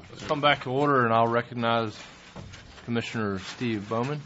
Let's come back to order, and I'll recognize Commissioner Steve Bowman.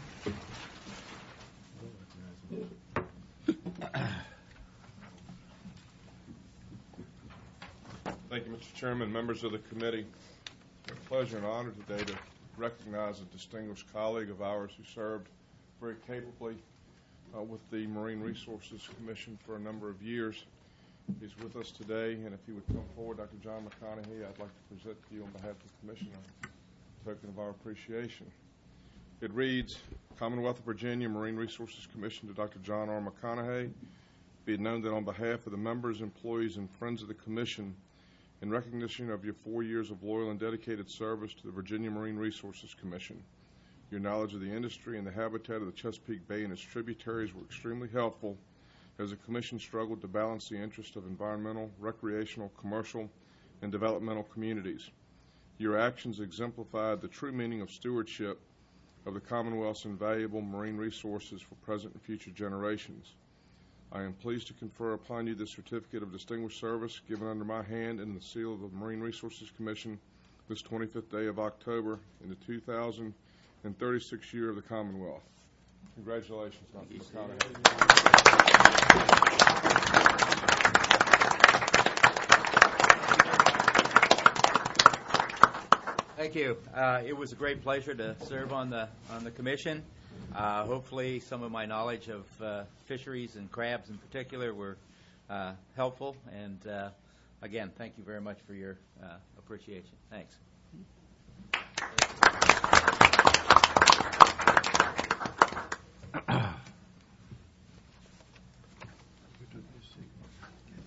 Thank you, Mr. Chairman, members of the committee. It's a pleasure and honor today to recognize a distinguished colleague of ours who served very capably with the Marine Resources Commission for a number of years. He's with us today, and if he would come forward, Dr. John McConaughey, I'd like to present to you on behalf of the Commission a token of our appreciation. It reads, Commonwealth of Virginia Marine Resources Commission to Dr. John R. McConaughey. Be it known that on behalf of the members, employees, and friends of the Commission, in recognition of your 4 years of loyal and dedicated service to the Virginia Marine Resources Commission, your knowledge of the industry and the habitat of the Chesapeake Bay and its tributaries were extremely helpful as the Commission struggled to balance the interests of environmental, recreational, commercial, and developmental communities. Your actions exemplified the true meaning of stewardship of the Commonwealth's invaluable marine resources for present and future generations. I am pleased to confer upon you the Certificate of Distinguished Service given under my hand and the seal of the Marine Resources Commission this 25th day of October in the 2036th year of the Commonwealth. Congratulations, Dr. McConaughey. Thank you. It was a great pleasure to serve on the commission. Hopefully some of my knowledge of fisheries and crabs in particular were helpful. And again, thank you very much for your appreciation. Thanks.